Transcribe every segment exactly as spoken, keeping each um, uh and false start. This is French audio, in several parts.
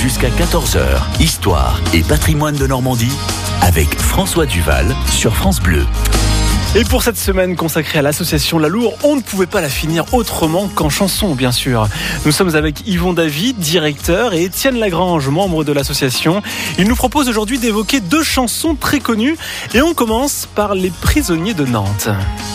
Jusqu'à quatorze heures, Histoire et patrimoine de Normandie avec François Duval sur France Bleu. Et pour cette semaine consacrée à l'association La Loure, on ne pouvait pas la finir autrement qu'en chanson, bien sûr. Nous sommes avec Yvon David, directeur, et Étienne Lagrange, membre de l'association. Il nous propose aujourd'hui d'évoquer deux chansons très connues. Et on commence par Les Prisonniers de Nantes.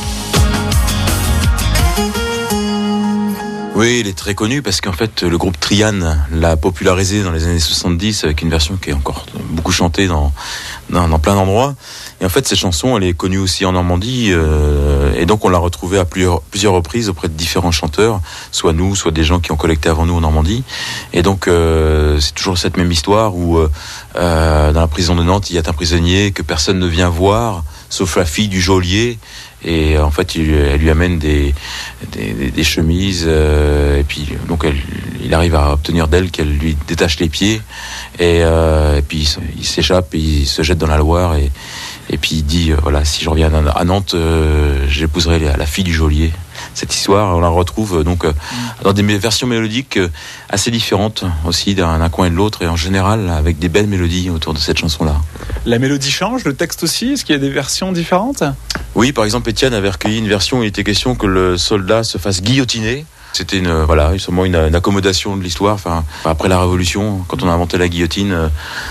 Oui, il est très connu parce qu'en fait, le groupe Trian l'a popularisé dans les années soixante-dix avec une version qui est encore beaucoup chantée dans, dans, dans plein d'endroits. Et en fait, cette chanson, elle est connue aussi en Normandie. Euh, et donc, on l'a retrouvée à plusieurs, plusieurs reprises auprès de différents chanteurs, soit nous, soit des gens qui ont collecté avant nous en Normandie. Et donc, euh, c'est toujours cette même histoire où, euh, dans la prison de Nantes, il y a un prisonnier que personne ne vient voir, sauf la fille du geôlier. Et en fait, il, elle lui amène des, des, des, des chemises, euh, et puis donc elle, il arrive à obtenir d'elle qu'elle lui détache les pieds, et, euh, et puis il, il s'échappe et il se jette dans la Loire, et, et puis il dit euh, voilà, si je reviens à Nantes, euh, j'épouserai la, la fille du geôlier. Cette histoire, on la retrouve donc euh, dans des versions mélodiques euh, assez différentes aussi d'un, d'un coin et de l'autre, et en général avec des belles mélodies autour de cette chanson-là. La mélodie change, le texte aussi. Est-ce qu'il y a des versions différentes ? Oui, par exemple, Étienne avait recueilli une version où il était question que le soldat se fasse guillotiner. C'était une, voilà, sûrement une, une accommodation de l'histoire. Enfin, après la Révolution, quand on a inventé la guillotine. Euh...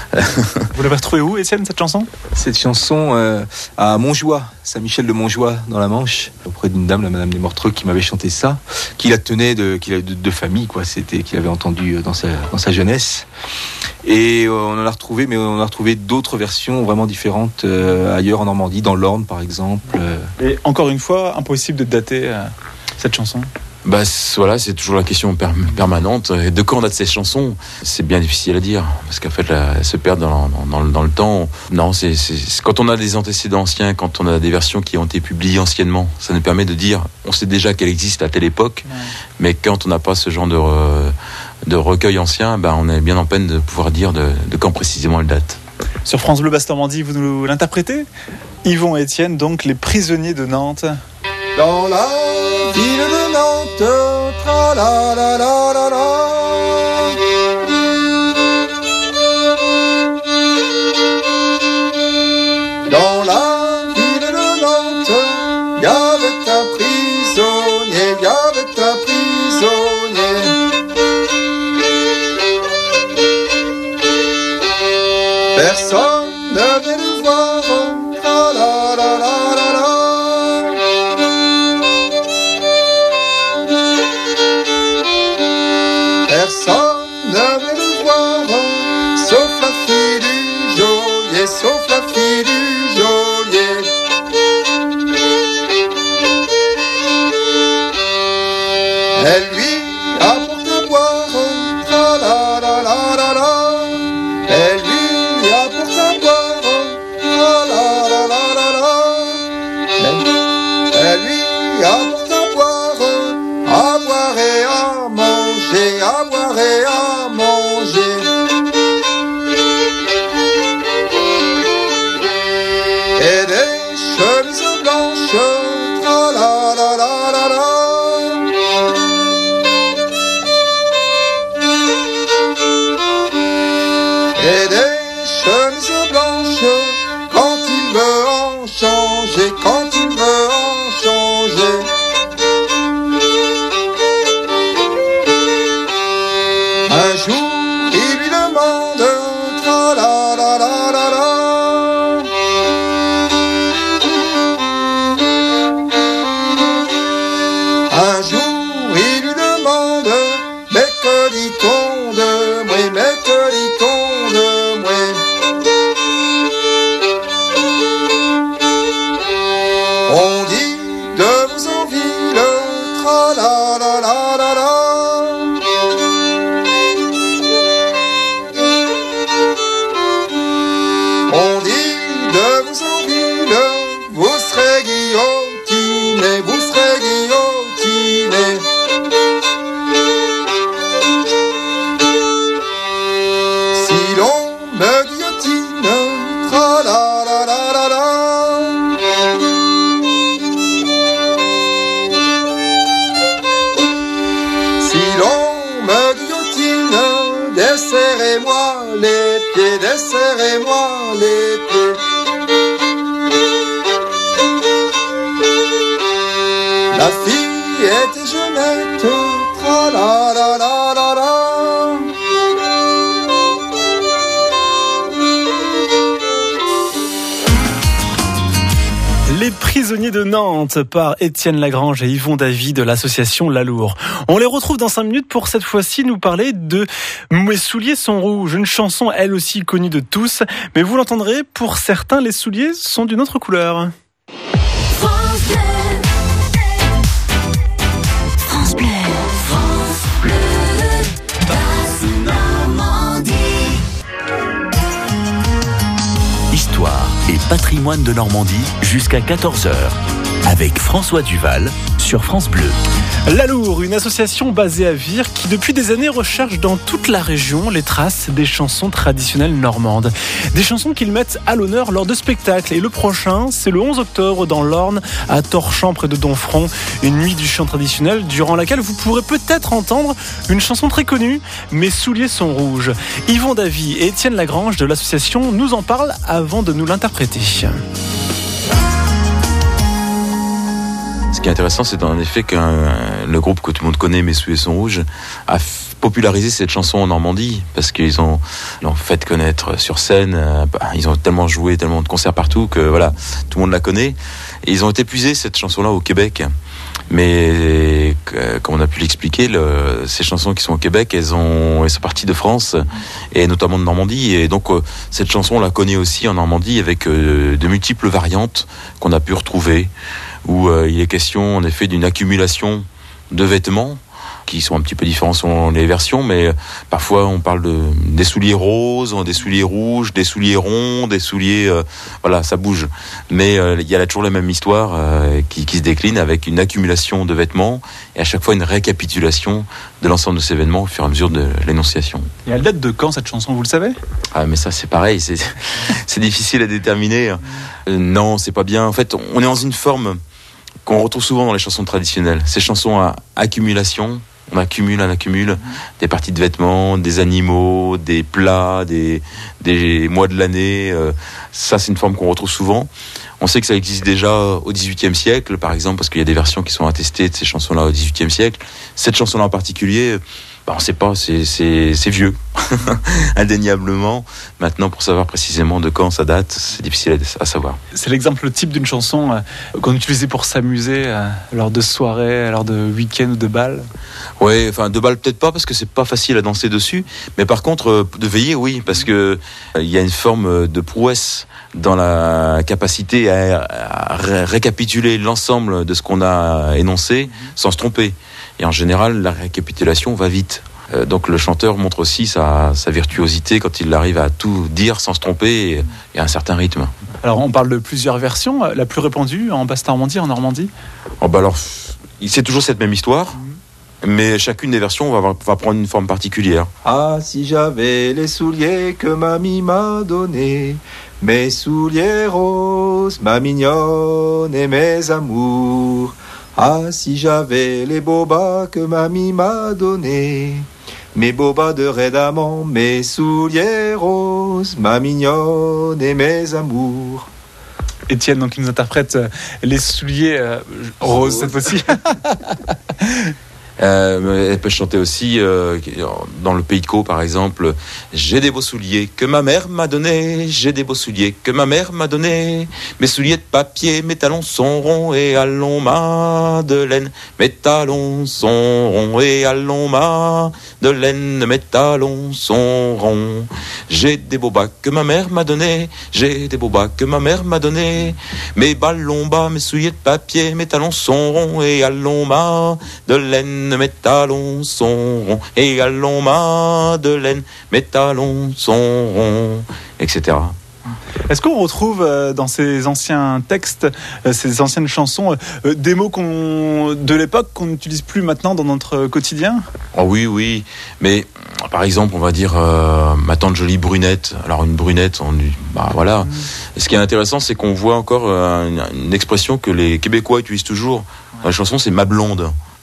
Vous l'avez retrouvée où, Étienne, cette chanson ? Cette chanson euh, à Montjoie, Saint-Michel de Montjoie, dans la Manche, auprès d'une dame, la Madame des Mortreux, qui m'avait chanté ça, qui la tenait de, qui la, de, de famille, quoi. C'était qu'il avait entendu dans sa, dans sa jeunesse. Et euh, on en a retrouvé, mais on a retrouvé d'autres versions vraiment différentes euh, ailleurs en Normandie, dans l'Orne, par exemple. Euh. Et encore une fois, impossible de dater euh, cette chanson. Bah voilà, c'est toujours la question per- permanente. De quand on date ces chansons ? C'est bien difficile à dire, parce qu'en fait, là, elles se perdent dans, dans, dans, dans le temps. Non, c'est, c'est, c'est quand on a des antécédents anciens, quand on a des versions qui ont été publiées anciennement, ça nous permet de dire, on sait déjà qu'elle existe à telle époque, ouais. Mais quand on n'a pas ce genre de, re, de recueil ancien, bah, on est bien en peine de pouvoir dire de, de quand précisément elle date. Sur France Bleu Basse-Normandie, vous nous l'interprétez ? Yvon et Étienne, donc Les Prisonniers de Nantes. Dans la ville de Nantes, tra la la la la la. Dans la ville de Nantes, il y avait un prisonnier, il y avait un prisonnier. Personne ne venait le voir, tra la la la la la. Personne ne veut le voir, sauf la fille du geôlier, sauf la fille du geôlier. Elle lui apporte à boire, tra la la la la la. Elle lui apporte à boire, tra la la la la la. Elle, elle lui apporte à boire, à boire et à manger, à boire et à manger. Et des chemises blanches, tra la la la la la. Et des chemises blanches, quand il veut en changer, quand il veut en changer. Un jour, il lui demande, tra la la la la la. Un jour, il lui demande, mais que dit-on de moi, mais que dit-on de moi? On dit de vous en ville, tra la la la la la. On dit de vous en ville, vous serez guillotiné, vous serez guillotiné. Si l'on me guillotine, tra la la la la la. Si l'on me guillotine, desserrez-moi les pieds, desserrez-moi les pieds. La fille était jeunette, tra la la la la la. Les prisonniers de Nantes par Étienne Lagrange et Yvon Davy de l'association Lalour. On les retrouve dans cinq minutes pour cette fois-ci nous parler de Mes souliers sont rouges, une chanson elle aussi connue de tous. Mais vous l'entendrez, pour certains les souliers sont d'une autre couleur. France Bleu. France Bleu. France Bleu. Basse-Normandie. Histoire et patrimoine de Normandie jusqu'à quatorze heures avec François Duval sur France Bleu. Lalour, une association basée à Vire qui depuis des années recherche dans toute la région les traces des chansons traditionnelles normandes. Des chansons qu'ils mettent à l'honneur lors de spectacles. Et le prochain, c'est le onze octobre dans l'Orne, à Torchamps près de Domfront. Une nuit du chant traditionnel durant laquelle vous pourrez peut-être entendre une chanson très connue, Mes souliers sont rouges. Yvon Davy et Étienne Lagrange de l'association nous en parlent avant de nous l'interpréter. Ce qui est intéressant, c'est en effet que le groupe que tout le monde connaît, Mes souliers sont rouges, a popularisé cette chanson en Normandie parce qu'ils ont l'ont fait connaître sur scène. Ils ont tellement joué, tellement de concerts partout que voilà, tout le monde la connaît. Et ils ont été puisés cette chanson-là au Québec. Mais comme on a pu l'expliquer, le, ces chansons qui sont au Québec, elles, ont, elles sont parties de France et notamment de Normandie. Et donc cette chanson, on la connaît aussi en Normandie avec euh, de multiples variantes qu'on a pu retrouver, où euh, il est question en effet d'une accumulation de vêtements qui sont un petit peu différents selon les versions, mais parfois on parle de, des souliers roses, des souliers rouges, des souliers ronds, des souliers... Euh, voilà, ça bouge. Mais euh, il y a toujours la même histoire euh, qui, qui se décline avec une accumulation de vêtements et à chaque fois une récapitulation de l'ensemble de ces événements au fur et à mesure de l'énonciation. Et elle date de quand cette chanson, vous le savez ? Ah mais ça c'est pareil, c'est, c'est difficile à déterminer. Euh, non, c'est pas bien. En fait, on est dans une forme qu'on retrouve souvent dans les chansons traditionnelles. Ces chansons à accumulation, on accumule, on accumule des parties de vêtements, des animaux, des plats, des, des mois de l'année. Euh, ça, c'est une forme qu'on retrouve souvent. On sait que ça existe déjà au dix-huitième siècle, par exemple, parce qu'il y a des versions qui sont attestées de ces chansons-là au dix-huitième siècle. Cette chanson-là en particulier, bah, on ne sait pas, c'est, c'est, c'est vieux, indéniablement. Maintenant, pour savoir précisément de quand ça date, c'est difficile à, à savoir. C'est l'exemple type d'une chanson euh, qu'on utilisait pour s'amuser euh, lors de soirées, lors de week-ends ou de balles. Oui, enfin de balles peut-être pas parce que c'est pas facile à danser dessus, mais par contre euh, de veiller, oui, parce que il euh, y a une forme de prouesse dans la capacité à, à ré- récapituler l'ensemble de ce qu'on a énoncé sans se tromper. Et en général, la récapitulation va vite. Euh, donc le chanteur montre aussi sa, sa virtuosité quand il arrive à tout dire sans se tromper et, et à un certain rythme. Alors on parle de plusieurs versions. La plus répandue en Basse-Normandie, en Normandie ? Oh bah alors, c'est toujours cette même histoire, mais chacune des versions va, va prendre une forme particulière. Ah, si j'avais les souliers que mamie m'a donnés, mes souliers roses, ma mignonne et mes amours. Ah, si j'avais les bobas que mamie m'a donnés, mes bobas de raie d'amant, mes souliers roses, ma mignonne et mes amours. Étienne, donc, il nous interprète euh, les souliers euh, roses cette fois-ci. Euh, elle peut chanter aussi euh, dans le Pays de Caux par exemple. J'ai des beaux souliers que ma mère m'a donnés, j'ai des beaux souliers que ma mère m'a donnés. Mes souliers de papier, mes talons sont ronds et allons Madeleine. Mes talons sont ronds et allons Madeleine. Mes talons sont ronds. J'ai des beaux bas que ma mère m'a donnés, j'ai des beaux bas que ma mère m'a donnés. Mes ballons bas, mes souliers de papier, mes talons sont ronds et allons Madeleine. Mes talons sont ronds et allons Madeleine, mes talons sont ronds, et cetera. Est-ce qu'on retrouve euh, dans ces anciens textes, euh, ces anciennes chansons, euh, des mots qu'on, de l'époque qu'on n'utilise plus maintenant dans notre quotidien ? Oh oui, oui, mais par exemple, on va dire euh, ma tante jolie brunette. Alors une brunette, on, bah voilà. Mmh. Et ce qui est intéressant, c'est qu'on voit encore euh, une, une expression que les Québécois utilisent toujours dans les chansons, c'est ma blonde.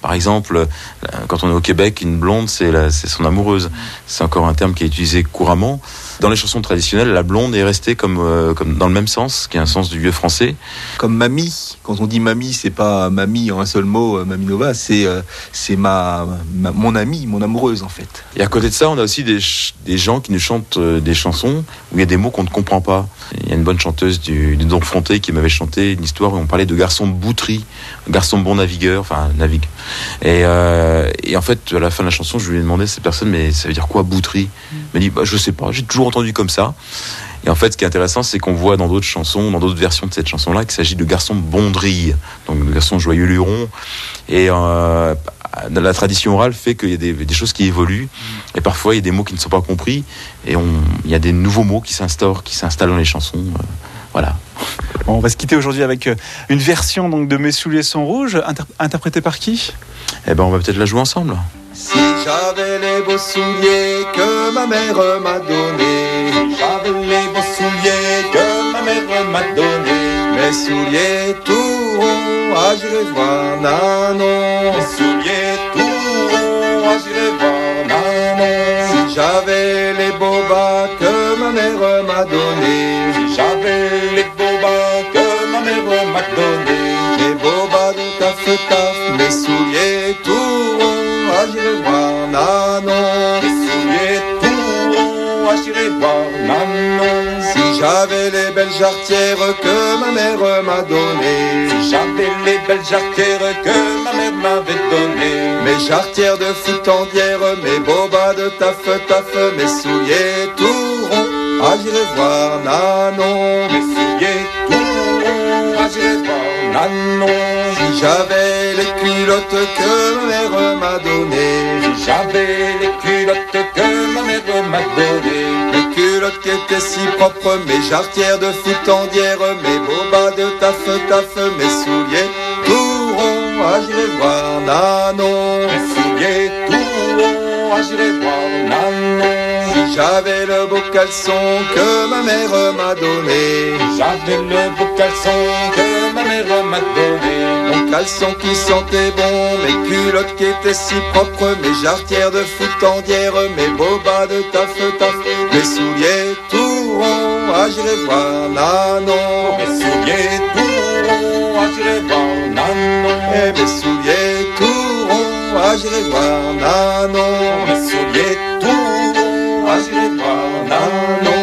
Par exemple, quand on est au Québec, une blonde, c'est, la, c'est son amoureuse. C'est encore un terme qui est utilisé couramment. Dans les chansons traditionnelles, la blonde est restée comme, euh, comme dans le même sens, qui est un sens du vieux français. Comme mamie, quand on dit mamie, c'est pas mamie en un seul mot, euh, Mamie Nova, c'est, euh, c'est ma, ma, mon amie, mon amoureuse en fait. Et à côté de ça, on a aussi des, ch- des gens qui nous chantent euh, des chansons où il y a des mots qu'on ne comprend pas. Il y a une bonne chanteuse du, du Don Fronté qui m'avait chanté une histoire où on parlait de garçon boutri, garçon bon navigueur, enfin navigue. Et, euh, et en fait, à la fin de la chanson, je lui ai demandé à cette personne, mais ça veut dire quoi boutri ? Il m'a dit, bah, je sais pas, j'ai toujours entendu comme ça. Et en fait, ce qui est intéressant, c'est qu'on voit dans d'autres chansons, dans d'autres versions de cette chanson-là, qu'il s'agit de garçon bondrille, donc de garçon joyeux luron. Et euh, la tradition orale fait qu'il y a des, des choses qui évoluent, et parfois il y a des mots qui ne sont pas compris, et on, il y a des nouveaux mots qui s'instaurent, qui s'installent dans les chansons. Euh, voilà. Bon, on va se quitter aujourd'hui avec une version donc, de Mes souliers sont rouges, inter- interprétée par qui ? Eh ben, on va peut-être la jouer ensemble. Si j'avais les beaux souliers que ma mère m'a donnés, si j'avais les beaux souliers que ma mère m'a donnés, mes souliers tout ronds, ah j'irai voir Nanon. Mes souliers tout ronds, ah j'irai voir Nanon. Si j'avais les beaux bas que ma mère m'a donnés, si j'avais les beaux bas que ma mère m'a donnés, les beaux bas de taf taf, mes souliers tout ronds, ah j'irai voir Nanon. Mes souliers tout ronds, ah j'irai voir Nanon. Si j'avais les belles jarretières que ma mère m'a données, si j'avais les belles jarretières que ma mère m'avait données, mes jarretières de foutandière, mes beaux bas de taf taf, mes souliers tout ronds, ah j'irai voir Nanon. Mes souliers tout ronds, ah j'irai voir Nanon. Si j'avais les culottes que ma mère m'a données, si j'avais les culottes que ma mère m'a données, mes culottes qui étaient si propres, mes jarretières de foutandière, mes beaux bas de taf taf, mes souliers tout ronds, ah j'irai voir Nanon. Mes souliers tout ronds, ah j'irai voir Nanon. Si j'avais le beau caleçon que ma mère m'a donné, si j'avais le beau caleçon que ma mère m'a donné, mon caleçon qui sentait bon, mes culottes qui étaient si propres, mes jarretières de foutandière, mes beaux bas de taf taf, mes souliers tout ronds, ah j'irai voir Nanon. Mes souliers tout ronds, ah j'irai voir Nanon. Et mes souliers tout ronds, ah j'irai voir Nanon. Mes souliers tout ronds, ah j'irai voir Nanon.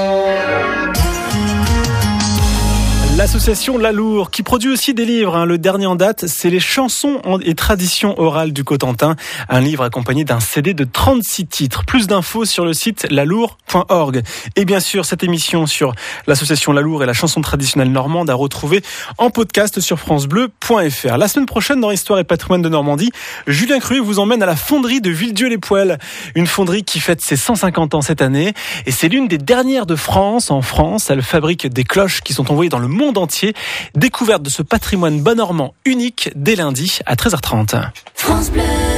L'association Lalour, qui produit aussi des livres, hein. Le dernier en date, c'est les chansons et traditions orales du Cotentin. Un livre accompagné d'un C D de trente-six titres. Plus d'infos sur le site lalour point org. Et bien sûr, cette émission sur l'association Lalour et la chanson traditionnelle normande à retrouver en podcast sur francebleu point f r. La semaine prochaine, dans Histoire et Patrimoine de Normandie, Julien Cruet vous emmène à la fonderie de Villedieu-les-Poêles. Une fonderie qui fête ses cent cinquante ans cette année. Et c'est l'une des dernières de France. En France, elle fabrique des cloches qui sont envoyées dans le monde entier. Découverte de ce patrimoine bas normand unique dès lundi à treize heures trente. France Bleu.